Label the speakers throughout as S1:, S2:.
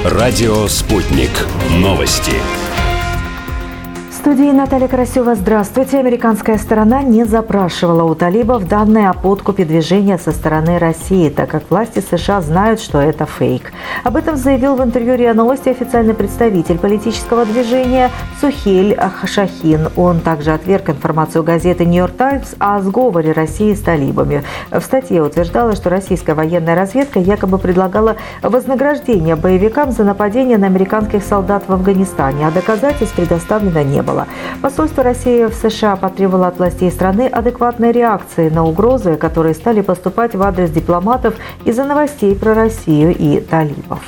S1: Радио «Спутник». Новости.
S2: В студии Наталья Карасева. Здравствуйте. Американская сторона не запрашивала у талибов данные о подкупе движения со стороны России, так как власти США знают, что это фейк. Об этом заявил в интервью РИА Новости официальный представитель политического движения Сухейль Шахин. Он также отверг информацию газеты «Нью-Йорк Таймс» о сговоре России с талибами. В статье утверждалось, что российская военная разведка якобы предлагала вознаграждение боевикам за нападение на американских солдат в Афганистане, а доказательств предоставлено не было. Посольство России в США потребовало от властей страны адекватной реакции на угрозы, которые стали поступать в адрес дипломатов из-за новостей про Россию и талибов.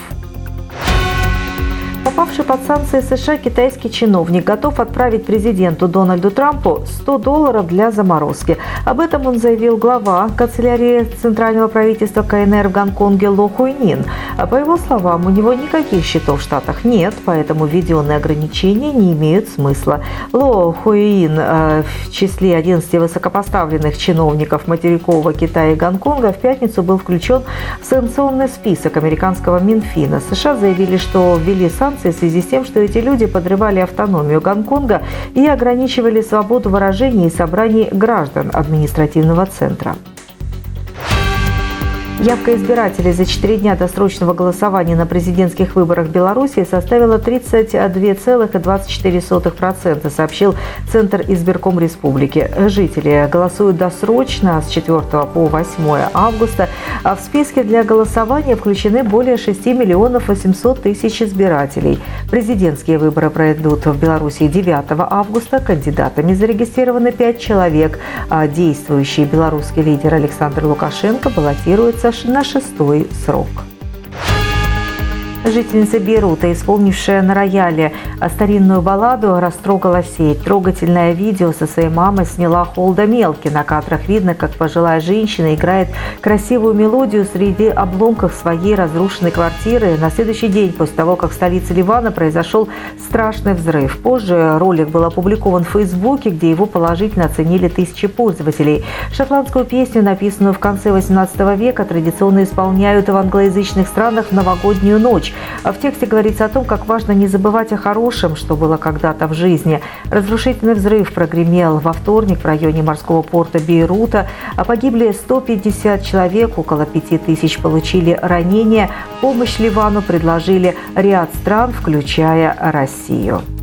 S2: Попавший под санкции США китайский чиновник готов отправить президенту Дональду Трампу $100 для заморозки. Об этом он заявил глава канцелярии Центрального правительства КНР в Гонконге Ло Хуйнин. По его словам, у него никаких счетов в Штатах нет, поэтому введенные ограничения не имеют смысла. Ло Хуйнин в числе 11 высокопоставленных чиновников материкового Китая и Гонконга в пятницу был включен в санкционный список американского Минфина. США заявили, что ввели санкции в связи с тем, что эти люди подрывали автономию Гонконга и ограничивали свободу выражения и собраний граждан административного центра. Явка избирателей за 4 дня досрочного голосования на президентских выборах в Беларуси составила 32,24%, сообщил Центр избирком республики. Жители голосуют досрочно с 4 по 8 августа, а в списке для голосования включены более 6 миллионов 800 тысяч избирателей. Президентские выборы пройдут в Беларуси 9 августа. Кандидатами зарегистрированы 5 человек, а действующий белорусский лидер Александр Лукашенко баллотируется на 6-й срок. Жительница Бейрута, исполнившая на рояле старинную балладу, растрогала сеть. Трогательное видео со своей мамой сняла Холда Мелки. На кадрах видно, как пожилая женщина играет красивую мелодию среди обломков своей разрушенной квартиры. На следующий день после того, как в столице Ливана произошел страшный взрыв. Позже ролик был опубликован в Фейсбуке, где его положительно оценили тысячи пользователей. Шотландскую песню, написанную в конце XVIII века, традиционно исполняют в англоязычных странах в новогоднюю ночь. В тексте говорится о том, как важно не забывать о хорошем, что было когда-то в жизни. Разрушительный взрыв прогремел во вторник в районе морского порта Бейрута. Погибли 150 человек, около 5000 получили ранения. Помощь Ливану предложили ряд стран, включая Россию.